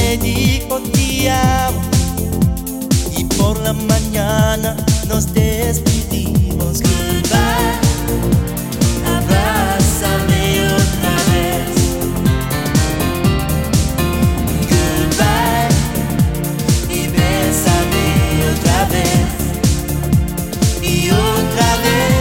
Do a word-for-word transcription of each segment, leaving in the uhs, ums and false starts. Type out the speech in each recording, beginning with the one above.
te digo te amo y por la mañana nos despedimos. Goodbye, abrázame otra vez. Goodbye y bésame otra vez y otra vez.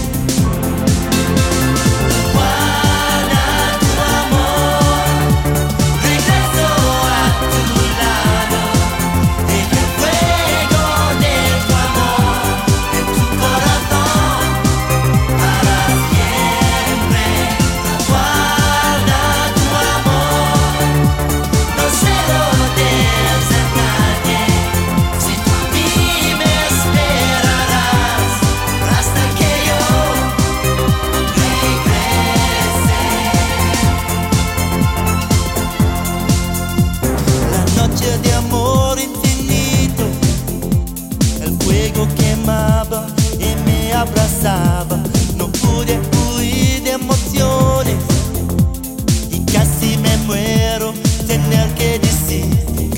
De amor infinito, el fuego quemaba y me abrazaba. No pude huir de emociones y casi me muero tener que decir